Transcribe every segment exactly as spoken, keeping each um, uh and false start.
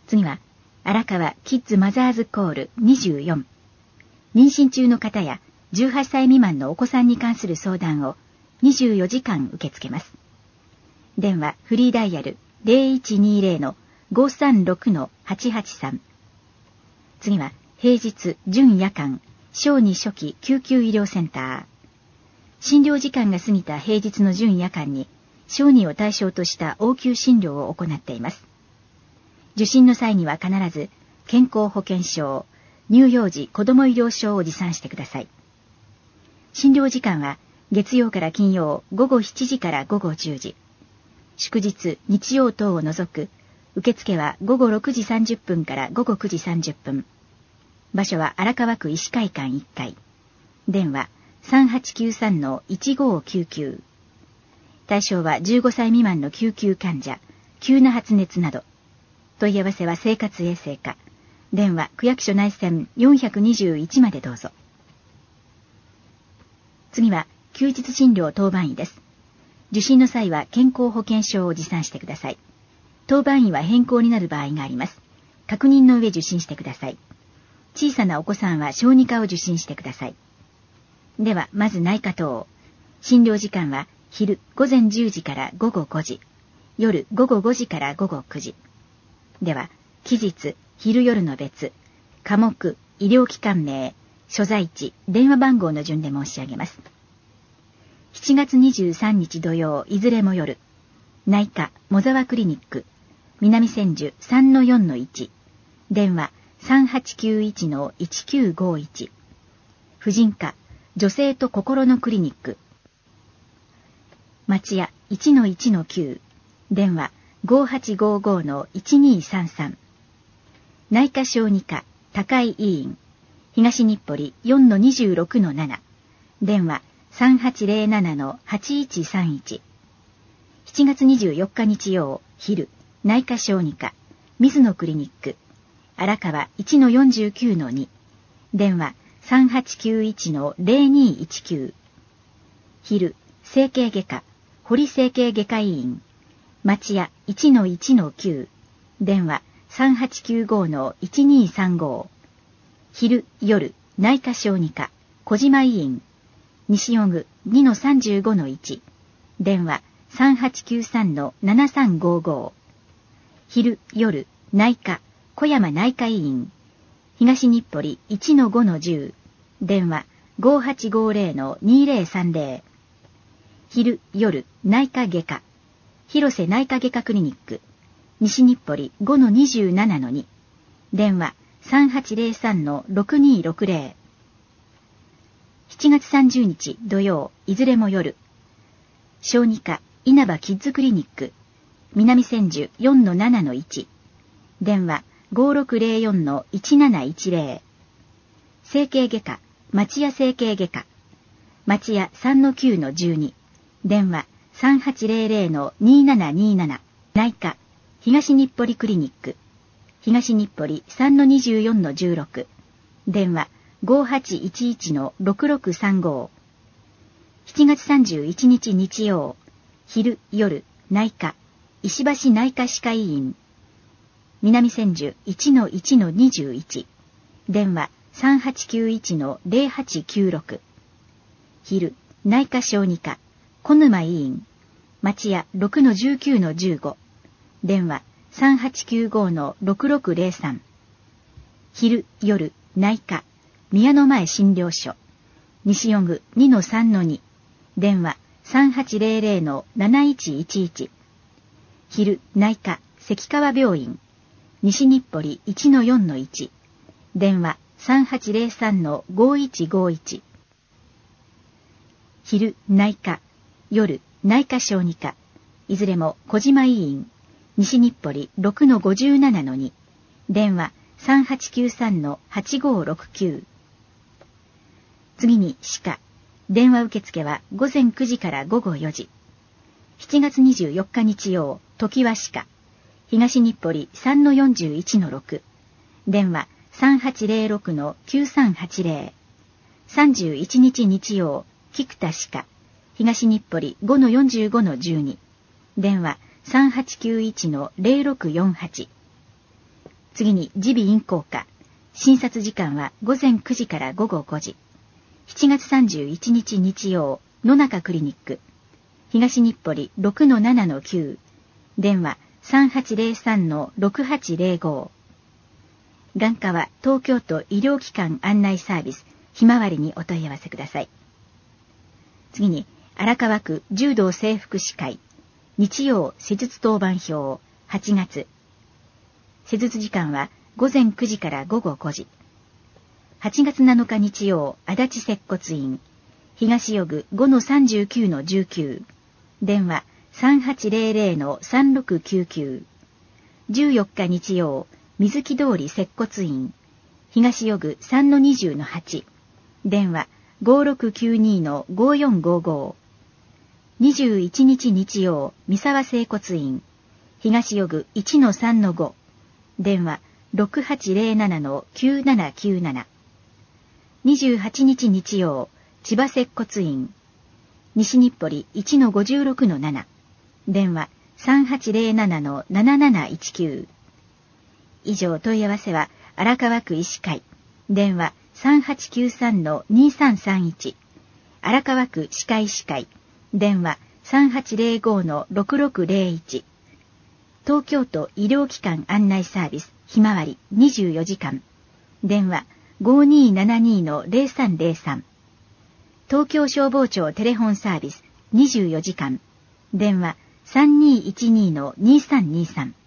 次は、荒川キッズマザーズコールにじゅうよん。妊娠中の方やじゅうはっさい未満のお子さんに関する相談をにじゅうよじかん受け付けます。電話フリーダイヤル ゼロいちにゼロのごさんろくのはちはちさん。次は、平日準夜間小児初期救急医療センター。診療時間が過ぎた平日の準夜間に小児を対象とした応急診療を行っています。受診の際には必ず健康保険証、乳幼児子ども医療証を持参してください。診療時間は月曜から金曜午後しちじから午後じゅうじ。祝日、日曜等を除く受付は午後ろくじさんじゅっぷんから午後くじさんじゅっぷん。場所は荒川区医師会館いっかい。電話 さんはちきゅうさんのいちごきゅうきゅう。対象はじゅうごさい未満の救急患者、急な発熱など。問い合わせは生活衛生課。電話区役所内線よんひゃくにじゅういちまでどうぞ。次は休日診療当番医です。受診の際は健康保険証を持参してください。当番医は変更になる場合があります。確認の上受診してください。小さなお子さんは小児科を受診してください。ではまず内科等。診療時間は昼ごぜんじゅうじから午後ごじ、夜午後ごじから午後くじ。では期日、昼夜の別、科目、医療機関名、所在地、電話番号の順で申し上げます。しちがつにじゅうさんにち土曜、いずれも夜。内科、モザワクリニック、南千住 さんのよんのいち。電話さんはちきゅういちのいちきゅうごいち。婦人科、女性と心のクリニック。町屋 いちのいちのきゅう。電話ごはちごごのいちにさんさん。内科小児科、高井医院。東日暮里 よんのにじゅうろくのなな。電話さんはちゼロななのはちいちさんいち。しちがつにじゅうよっか日曜、昼、内科小児科、水野クリニック。荒川 いちのよんじゅうきゅうのに。電話さんはちきゅういちのゼロにいちきゅう。昼、整形外科、堀整形外科医院。町屋 いちのいちのきゅう。電話さんはちきゅうごのいちにさんご。昼、夜、内科小児科、小島医院。西尾具 にのさんじゅうごのいち。電話さんはちきゅうさんのななさんごご。昼、夜、内科、小山内科医院。東日暮里 いちのごのじゅう。電話ごはちごゼロのにゼロさんゼロ。昼、夜、内科外科、広瀬内科外科クリニック。西日暮里 ごのにじゅうななのに。電話さんはちゼロさんのろくにろくゼロ。しちがつさんじゅうにち土曜、いずれも夜。小児科、稲葉キッズクリニック。南千住 よんのななのいち。電話ごろくゼロよんのいちなないちゼロ。整形外科、町屋整形外科。町屋 さんのきゅうのじゅうに。電話さんはちゼロゼロのにななになな。内科、東日暮里クリニック。東日暮里 さんのにじゅうよんのじゅうろく。電話ごはちいちいちのろくろくさんご。しちがつさんじゅういちにち日曜、昼、夜、内科、石橋内科歯科医院。南千住 いちのいちのにじゅういち。電話さんはちきゅういちのゼロはちきゅうろく。昼、内科小児科、小沼医院。町屋 ろくのじゅうきゅうのじゅうご。電話さんはちきゅうごのろくろくゼロさん。昼、夜、内科、宮の前診療所。西尾具 にのさんのに。電話さんはちゼロゼロのなないちいちいち。昼、内科、関川病院。西日暮里 いちのよんのいち。電話さんはちゼロさんのごいちごいち。昼、内科、夜、内科小児科。いずれも小島医院。西日暮里 ろくのごじゅうななのに。電話さんはちきゅうさんのはちごろくきゅう。次に歯科。電話受付はごぜんくじからごごよじ。しちがつにじゅうよっか日曜、常盤歯科。東日暮里 さんのよんじゅういちのろく。電話さんはちゼロろくのきゅうさんはちゼロ。さんじゅういちにち日曜、菊田歯科。東日暮里 ごのよんじゅうごのじゅうに。電話さんはちきゅういちのゼロろくよんはち。 次に耳鼻咽喉科。診察時間は午前くじから午後ごじ。しちがつさんじゅういちにち日曜、野中クリニック。東日暮里 ろくのななのきゅう。電話 さんはちゼロさんのろくはちゼロご。眼科は東京都医療機関案内サービスひまわりにお問い合わせください。次に荒川区柔道整復師会。日曜施術当番表はちがつ。施術時間は午前くじから午後ごじ。はちがつなのか日曜、足立接骨院。東予具 ごのさんじゅうきゅうのじゅうきゅう。電話 さんはちゼロゼロのさんろくきゅうきゅう。じゅうよっか日曜、水木通り接骨院。東予具 さんのにじゅうのはち。電話 ごろくきゅうにのごよんごご。にじゅういちにち日曜、三沢整骨院。東予具 いちのさんのご。電話ろくはちゼロななのきゅうななきゅうなな。にじゅうはちにち日曜、千葉接骨院。西日暮里 いちのごじゅうろくのなな。電話さんはちゼロななのなななないちきゅう。以上問い合わせは荒川区医師会。電話さんはちきゅうさんのにさんさんいち。荒川区歯科医師会。電話さんはちゼロごのろくろくゼロいち。東京都医療機関案内サービスひまわりにじゅうよじかん。電話ごにーななにのゼロさんゼロさん。東京消防庁テレホンサービスにじゅうよじかん。電話さんにーいちにのにさんにさん。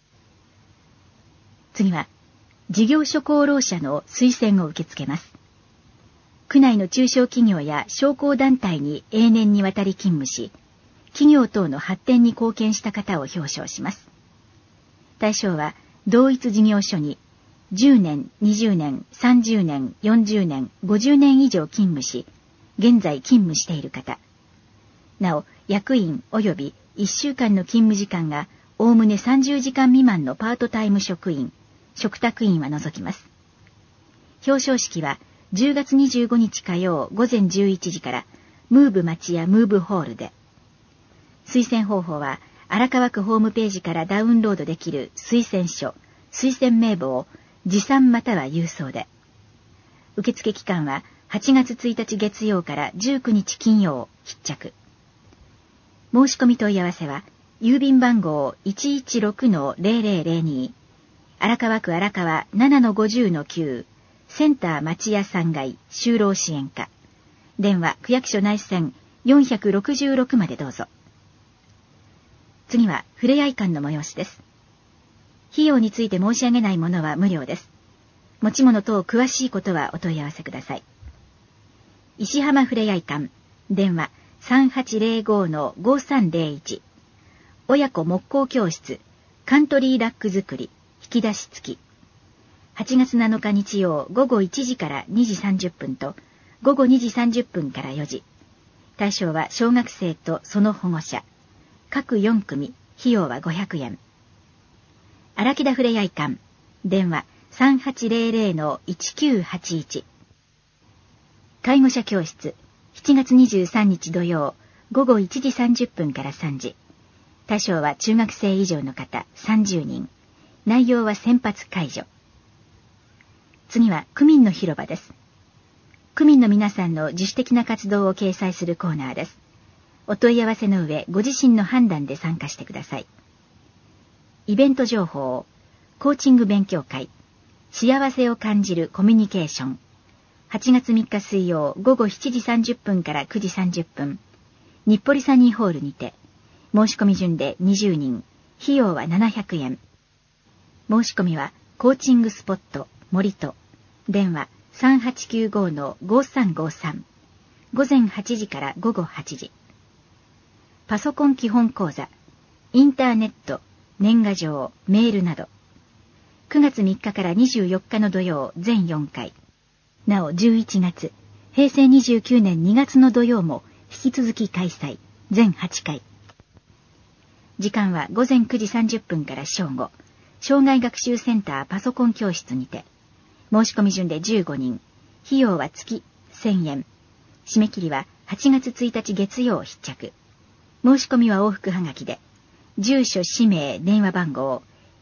次は事業所功労者の推薦を受け付けます。区内の中小企業や商工団体に永年にわたり勤務し、企業等の発展に貢献した方を表彰します。対象は同一事業所にじゅうねん、にじゅうねん、さんじゅうねん、よんじゅうねん、ごじゅうねん以上勤務し、現在勤務している方。なお、役員及びいっしゅうかんの勤務時間がおおむねさんじゅうじかん未満のパートタイム職員、嘱託員は除きます。表彰式はじゅうがつにじゅうごにち火曜午前じゅういちじからムーブ町屋ムーブホールで。推薦方法は荒川区ホームページからダウンロードできる推薦書、推薦名簿を持参または郵送で。受付期間ははちがつついたち月曜からじゅうくにち金曜必着。申し込み問い合わせは郵便番号 いちいちろくのゼロゼロゼロに 荒川区荒川 ななのごじゅうのきゅうセンター町屋さん街就労支援課。電話区役所内線よんろくろくまでどうぞ。次はふれあい館の催しです。費用について申し上げないものは無料です。持ち物等詳しいことはお問い合わせください。石浜ふれあい館。電話さんはちゼロごのごさんゼロいち。親子木工教室カントリーラック作り引き出し付き。はちがつなのか日曜午後いちじからにじさんじゅっぷんと午後にじさんじゅっぷんからよじ。対象は小学生とその保護者。各よんくみ、費用はごひゃくえん。荒木田ふれあい館。電話さんはちゼロゼロのいちきゅうはちいち。介護者教室しちがつにじゅうさんにち土曜午後いちじさんじゅっぷんからさんじ。対象は中学生以上の方さんじゅうにん。内容は先発介助。次は区民の広場です。区民の皆さんの自主的な活動を掲載するコーナーです。お問い合わせの上、ご自身の判断で参加してください。イベント情報、コーチング勉強会、幸せを感じるコミュニケーション。はちがつみっか水曜午後しちじさんじゅっぷんからくじさんじゅっぷん。日暮里サニーホールにて。申し込み順でにじゅうにん。費用はななひゃくえん。申し込みはコーチングスポット森と。電話さんはちきゅうごのごさんごさん。午前はちじから午後はちじ。パソコン基本講座、インターネット、年賀状、メールなど。くがつみっかからにじゅうよっかの土曜全よんかい。なおじゅういちがつ、へいせいにじゅうきゅうねんにがつの土曜も引き続き開催、全はちかい。時間はごぜんくじさんじゅっぷんから正午、障害学習センターパソコン教室にて。申し込み順でじゅうごにん、費用は月せんえん。締め切りははちがつついたち月曜必着。申し込みは往復はがきで、住所、氏名、電話番号、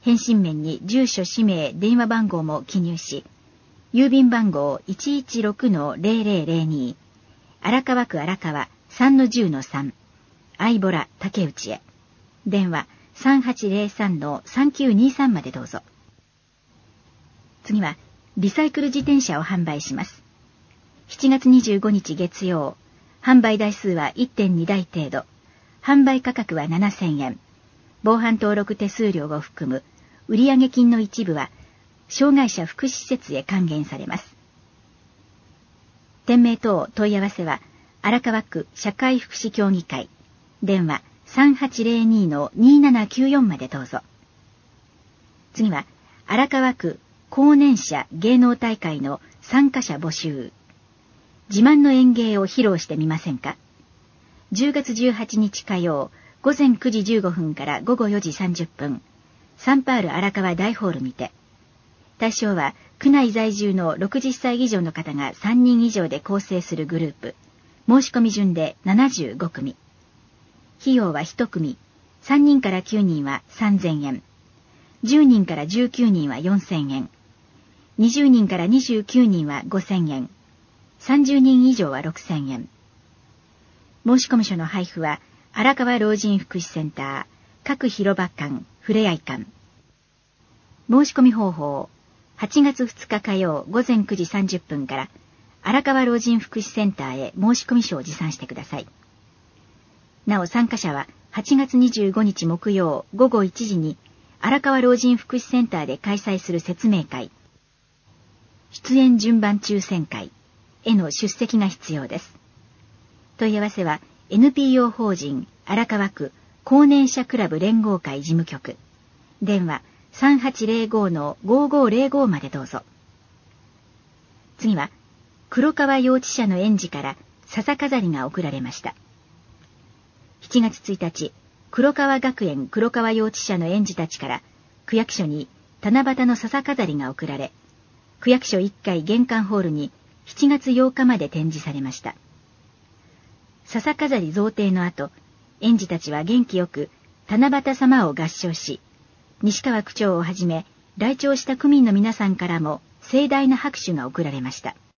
返信面に住所、氏名、電話番号も記入し、郵便番号 いちいちろくのゼロゼロゼロに 荒川区荒川 さんのじゅうのさん 相原竹内へ。電話 さんはちゼロさんのさんきゅうにさん までどうぞ。次はリサイクル自転車を販売します。しちがつにじゅうごにち月曜、販売台数は いってんにだい程度、販売価格はななせんえん、防犯登録手数料を含む売上金の一部は障害者福祉施設へ還元されます。店名等問い合わせは荒川区社会福祉協議会、電話 さんはちゼロにのにななきゅうよん までどうぞ。次は荒川区後年者芸能大会の参加者募集。自慢の演芸を披露してみませんか。じゅうがつじゅうはちにち火曜、午前くじじゅうごふんから午後よじさんじゅっぷん、サンパール荒川大ホールにて。対象は区内在住のろくじゅっさい以上の方がさんにん以上で構成するグループ。申し込み順でななじゅうごくみ。費用はいち組、さんにんからきゅうにんはさんぜんえん、じゅうにんからじゅうきゅうにんはよんせんえん、にじゅうにんからにじゅうきゅうにんはごせんえん、さんじゅうにん以上はろくせんえん。申込書の配布は荒川老人福祉センター各広場館ふれあい館。申し込み方法、はちがつふつか火曜午前くじさんじゅっぷんから荒川老人福祉センターへ申込書を持参してください。なお参加者ははちがつにじゅうごにち木曜午後いちじに荒川老人福祉センターで開催する説明会、出演順番抽選会への出席が必要です。問い合わせは エヌピーオー 法人荒川区後年者クラブ連合会事務局、電話 さんはちゼロごのごごゼロご までどうぞ。次は黒川幼稚舎の園児から笹飾りが贈られました。しちがつついたち、黒川学園黒川幼稚舎の園児たちから区役所に七夕の笹飾りが贈られ、区役所いっかい玄関ホールにしちがつようかまで展示されました。笹飾り贈呈の後、園児たちは元気よく七夕様を合唱し、西川区長をはじめ来庁した区民の皆さんからも盛大な拍手が送られました。